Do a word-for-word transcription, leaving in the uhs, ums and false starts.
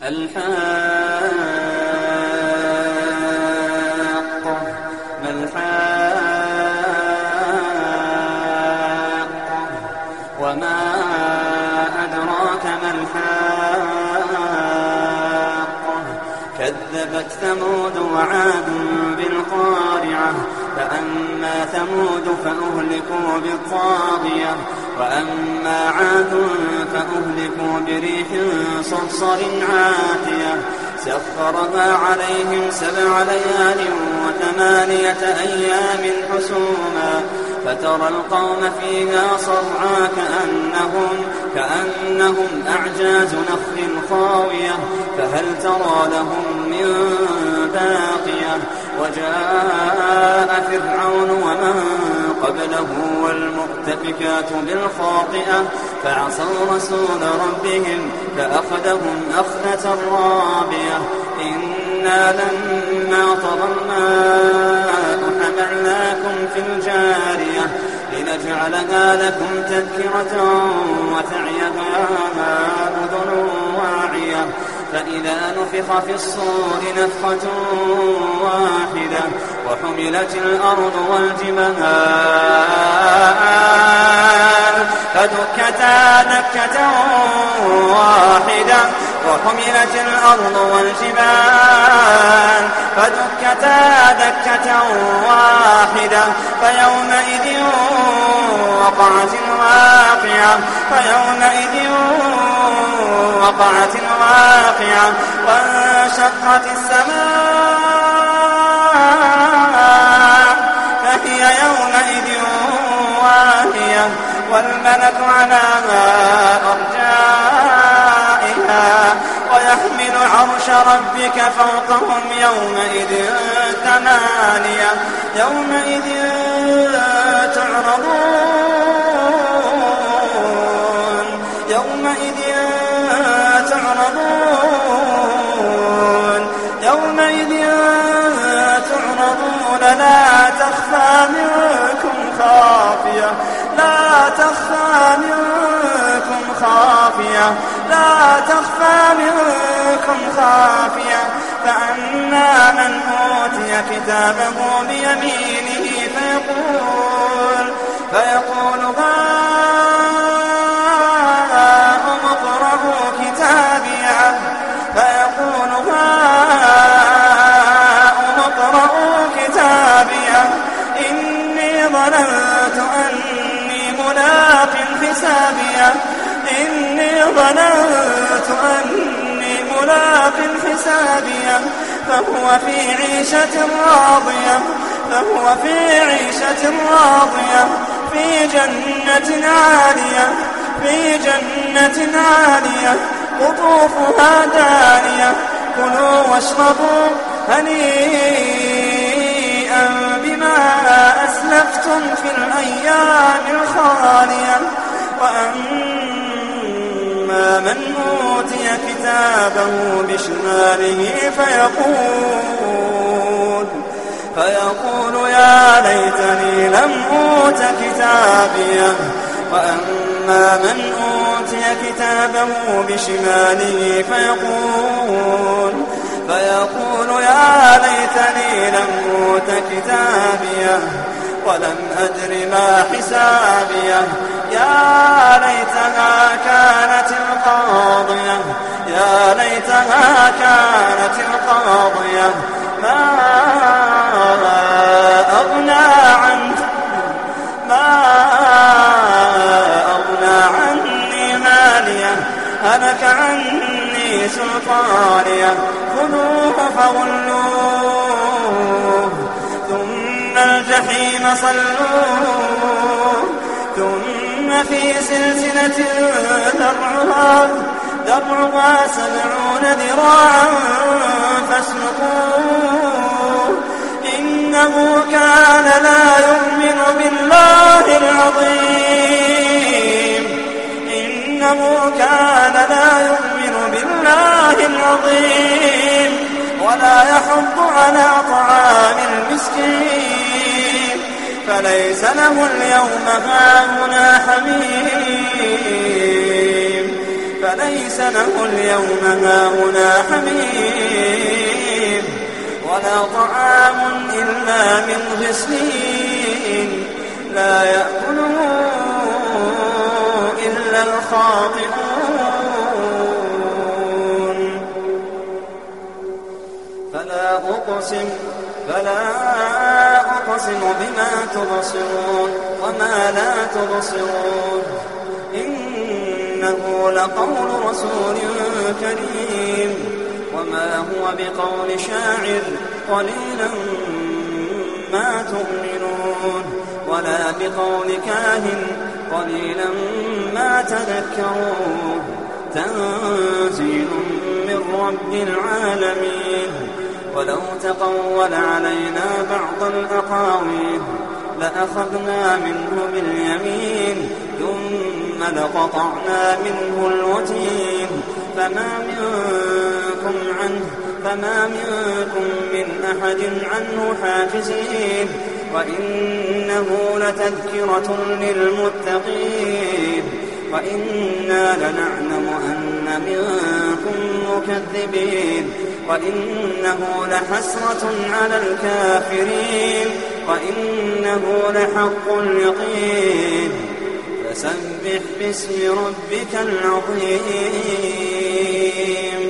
الحاقة ما الحاقة وما أدراك ما الحاقة كذبت ثمود وعاد بالقارعة فأما ثمود فأهلكوا بالطاغية وأما عاد فأهلكوا بريح صرصر عاتية سخرها عليهم سبع ليال وثمانية أيام حسوما فترى القوم فيها صرعى كأنهم, كأنهم أعجاز نخل خاوية فهل ترى لهم من باقية وجاء فرعون ومن قبله والمؤتفكات بالخاطئة فعصوا رسول ربهم فأخذهم أخذة رابية إنا لما طغى الماء حملناكم في الجارية لنجعلها لكم تذكرة وتعيها أذن واعية فإذا نفخ في الصور نفخة واحدة وحملت الأرض والجبال فدكتا دكة واحدة وحملت الأرض والجبال فدكتا دكة واحدة فيومئذ وقعت الواقعة فيومئذ وقعت الواقعة وانشقت السماء فهي يومئذ واهية والملك على أرجائها ويحمل عرش ربك فوقهم يومئذ ثمانية يومئذ تعرضون يومئذ تعرضون يومئذ تعرضون لا تخفى منكم خافية لا تخفى منكم خافية لا تخفى منكم خافية فأما من أوتي كتابه بيمينه فيقول فيقول هاؤم اقرءوا كتابيه فيقول هاؤم اقرءوا كتابيه إني ظننت أني ملاق حسابيه إني ظننت أني ملاق حسابيه فهو في عيشة راضية فهو في عيشة راضية في جنة عالية في جنة عالية قطوفها دانية كلوا واشربوا هنيئا بما أسلفتم في الأيام الخالية وأما من أوتي كتابه بشماله فيقول فيقول يا ليتني لم أوت كتابيه وأما من أوتي كتابه بشماله فيقول فيقول يا ليتني لم أوت كتابيه ولم أدر ما حسابيه يا ليتها كانت القاضية يا ليتها كانت القاضية ما أغنى عنه ما أغنى عني ماليه هلك عني سلطانيه خذوه فغلوه ثم الجحيم صلوه ثم في سلسلة ذرعها ذرعها سبعون ذراعا فاسلكوه إنه كان لا يؤمن بالله العظيم إنه كان لا يؤمن بالله العظيم ولا يحض على طعام المسكين فليس له اليوم هاهنا حميم فليس له اليوم هاهنا حميم ولا طعام إلا من غسلين لا يأكله إلا الخاطئون فلا أقسم فلا أقسم بما تبصرون وما لا تبصرون إنه لقول رسول كريم وما هو بقول شاعر قليلا ما تؤمنون ولا بقول كاهن قليلا ما تذكرون تنزيل من رب العالمين ولو تقول علينا بعض الأقاويل لأخذنا منه باليمين ثم لقطعنا منه الوتين فما منكم عنه فما منكم من أحد عنه حاجزين وإنه لتذكرة للمتقين وإنا لنعلم أن منكم مكذبين وإنه لحسرة على الكافرين وإنه لحق اليقين فسبح باسم ربك العظيم